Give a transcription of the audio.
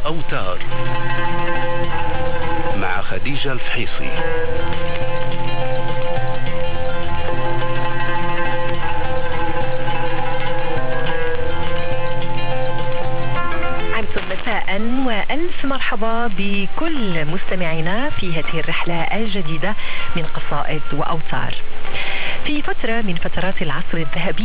وأوتار مع خديجة الفحيصي. مساء وألف مرحبا بكل مستمعينا في هذه الرحلة الجديدة من قصائد وأوتار. في فترة من فترات العصر الذهبي